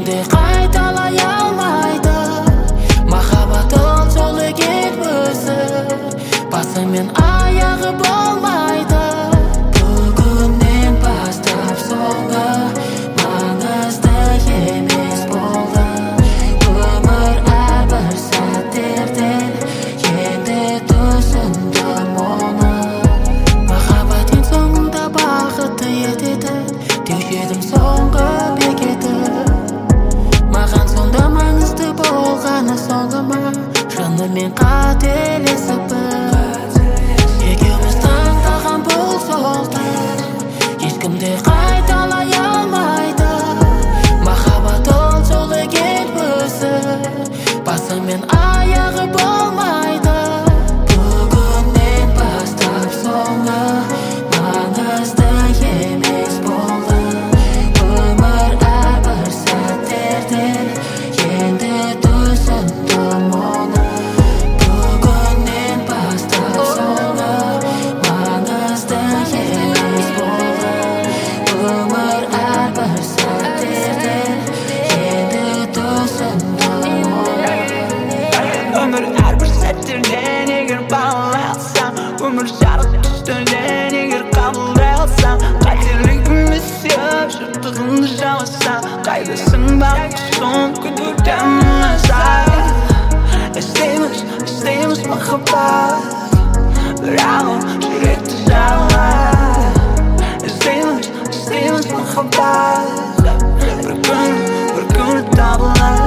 Ешкімде қайталай алмайды махаббат ол жолы кетпесі басы мен аяғы болмайды бүгіннен бастап соңғы маңызды емес болды өмір әрбір сәттерден енді түсіндім оны махаббат ең соңында бақытты етеді деуші едім соңғы бекеті маған сонда маңызды болғаны соңғы ма шынымен қателесіп екеуміз таңдаған бұл жолды ешкімде қайталай алмайды махаббат ол жолы кетпесі басы мен аяғы болмайды бүгіннен бастап соңы маңызды емес болды өмір әрбір сәттерден енді түсіндім оны бүгіннен бастап соңы маңызды емес болды өмір әрбір сәттерден енді түсіндім оны өмір әрбір сәттерден егер бағалай алсам өмір жарық түстерден егер қабылдай алсам қателігімді сүйіп жыртығымды жамасам қайдасың бақыт соң күтуден асай іздейміз махаббат бірақ ол жүректі жаралай іздейміз махаббат бір күні табылар